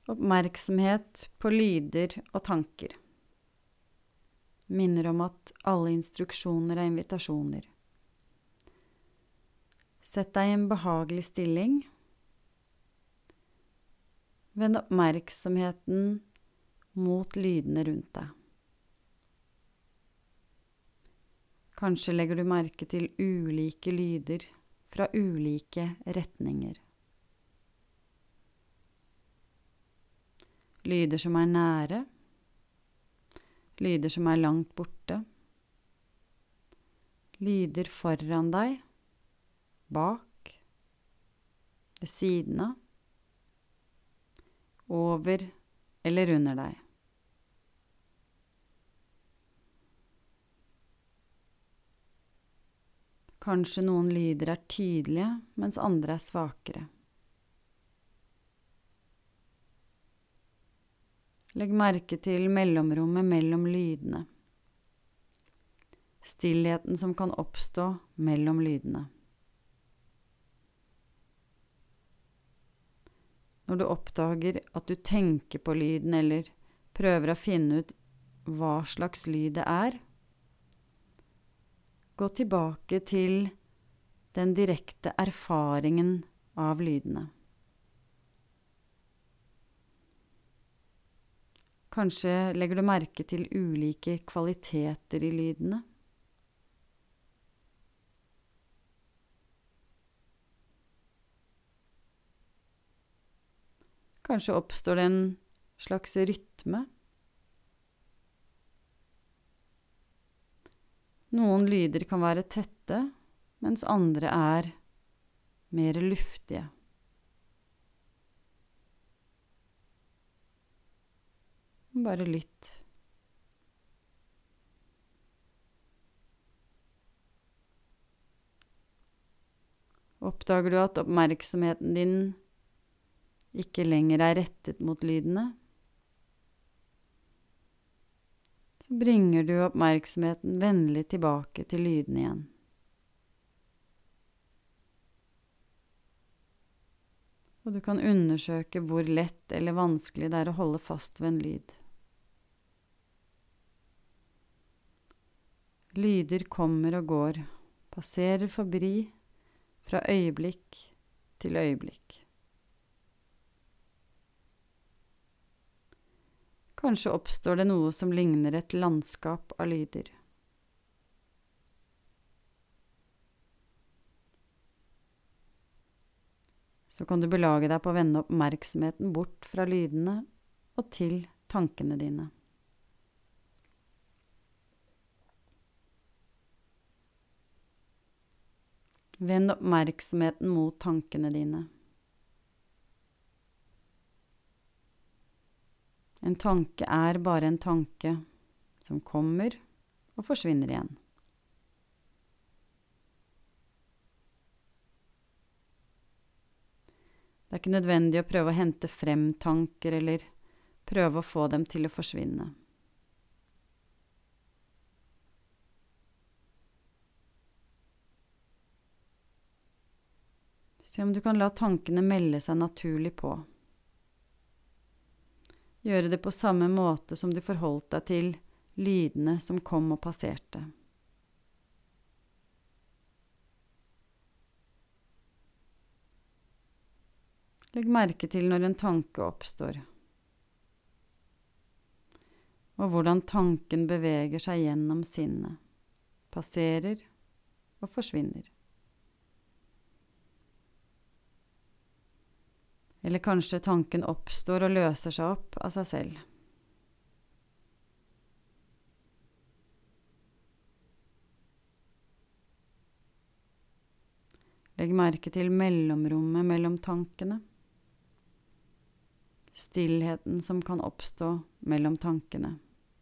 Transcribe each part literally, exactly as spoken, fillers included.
Oppmerksomhet på lyder og tanker. Minner om at alle instruksjoner er invitasjoner. Sett deg i en behagelig stilling. Vend oppmerksomheten mot lydene rundt deg. Kanskje legger du merke til ulike lyder fra ulike retninger. Lyder som er nære, lyder som er langt borte, lyder foran deg, bak, ved siden av, over eller under deg. Kanskje noen lyder er tydelige, mens andre er svakere. Legg merke til mellomrommet mellom lydene. Stillheten som kan oppstå mellom lydene. Når du oppdager at du tenker på lyden eller prøver å finne ut hva slags lyd det er, gå tilbake til den direkte erfaringen av lydene. Kanskje legger du merke til ulike kvaliteter i lydene. Kanskje oppstår det en slags rytme. Noen lyder kan være tette, mens andre er mer luftige. Bare lytt. Oppdager du at oppmerksomheten din ikke lenger er rettet mot lydene, så bringer du oppmerksomheten vennlig tilbake til lydene igjen. Og du kan undersøke hvor lett eller vanskelig det er å holde fast ved en lyd. Lyder kommer og går, passerer forbi fra øyeblikk til øyeblikk. Kanskje oppstår det noe som ligner et landskap av lyder. Så kan du belage deg på å vende oppmerksomheten bort fra lydene og til tankene dine. Vend oppmerksomheten mot tankene dine. En tanke er bare en tanke som kommer og forsvinner igjen. Det er ikke nødvendig å prøve å hente frem tanker eller prøve å få dem til å forsvinne. Se om du kan la tankene melde seg naturlig på. Gjøre det på samme måte som du forholdt deg til lydene som kom og passerte. Legg merke til når en tanke oppstår, og hvordan tanken beveger seg gjennom sinnet, passerer og forsvinner. Eller kanskje tanken oppstår og løser seg opp av seg selv. Legg merke til mellomrommet mellom tankene. Stillheten som kan oppstå mellom tankene.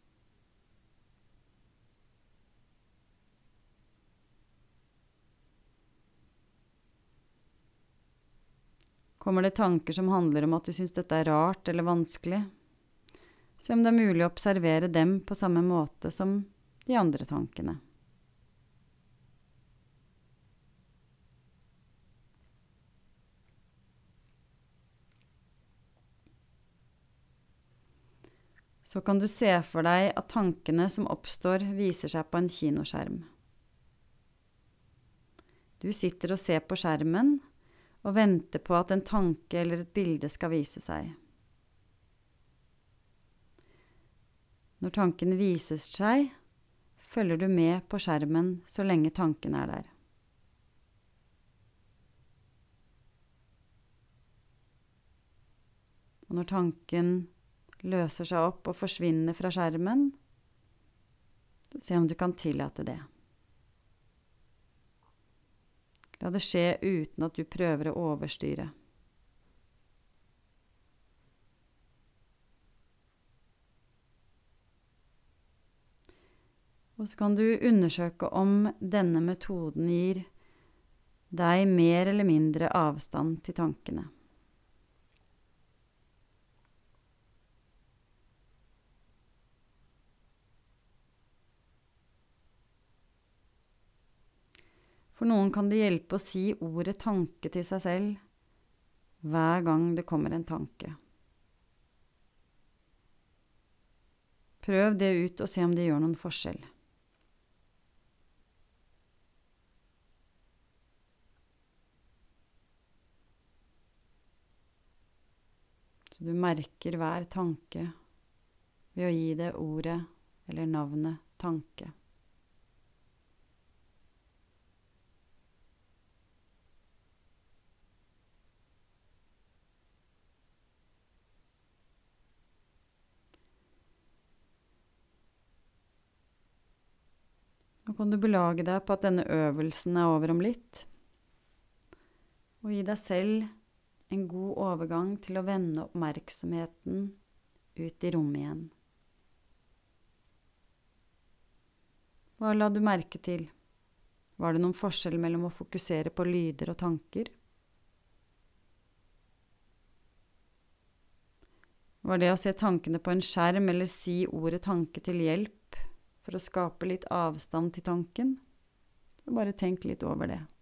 Kommer det tanker som handler om at du synes dette er rart eller vanskelig? Se om det er mulig å observere dem på samme måte som de andre tankene. Så kan du se for deg at tankene som oppstår, viser seg på en kinoskjerm. Du sitter og ser på skjermen og venter på at en tanke eller et bilde skal vise seg. Når tanken viser seg, følger du med på skjermen så lenge tanken er der. Og når tanken løser seg opp og forsvinner fra skjermen, så se om du kan tillate det. La det skje uten at du prøver å overstyre. Og så kan du undersøke om denne metoden gir deg mer eller mindre avstand til tankene. For noen kan det hjelpe å si ordet tanke til seg selv hver gang det kommer en tanke. Prøv det ut og se om det gjør noen forskjell. Så du merker hver tanke ved å gi det ordet eller navnet tanke. Nå kan du belage deg på at denne øvelsen er over om litt, og gi deg selv en god overgang til å vende oppmerksomheten ut i rommet igjen. Hva la du merke til? Var det noen forskjell mellom å fokusere på lyder og tanker? Var det å se tankene på en skjerm eller si ordet tanke til hjelp for å skape litt avstand til tanken? Så bare tenk litt over det.